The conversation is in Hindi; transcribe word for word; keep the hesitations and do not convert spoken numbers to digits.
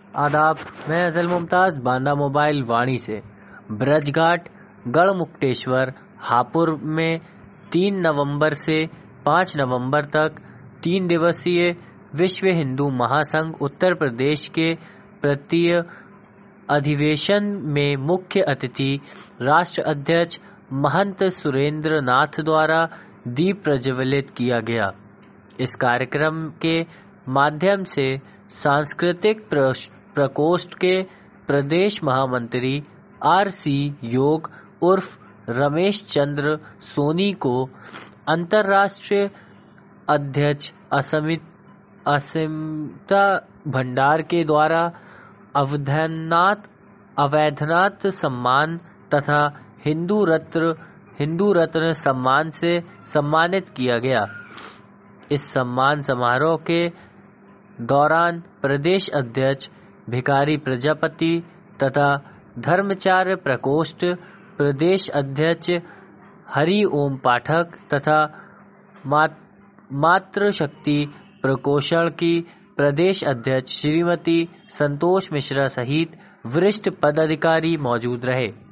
आदाब, मैं अजल मुमताज बांदा मोबाइल वाणी से। ब्रजघाट गढ़मुक्तेश्वर हापुड़ में तीन नवंबर से पाँच नवंबर तक तीन दिवसीय विश्व हिंदू महासंघ उत्तर प्रदेश के तृतीय अधिवेशन में मुख्य अतिथि राष्ट्र अध्यक्ष महंत सुरेंद्र नाथ द्वारा दीप प्रज्वलित किया गया। इस कार्यक्रम के माध्यम से सांस्कृतिक प्रकोष्ठ के प्रदेश महामंत्री आर सी योग उर्फ रमेश चंद्र सोनी को अंतर्राष्ट्रीय अध्यक्ष अस्मिता भंडार के द्वारा अवैधनाथ अवैधनाथ सम्मान तथा हिंदू रत्न हिंदू रत्न सम्मान से सम्मानित किया गया। इस सम्मान समारोह के दौरान प्रदेश अध्यक्ष भिखारी प्रजापति तथा धर्मचार्य प्रकोष्ठ प्रदेश अध्यक्ष हरि ओम पाठक तथा मातृशक्ति प्रकोष्ठ की प्रदेश अध्यक्ष श्रीमती संतोष मिश्रा सहित वरिष्ठ पदाधिकारी मौजूद रहे।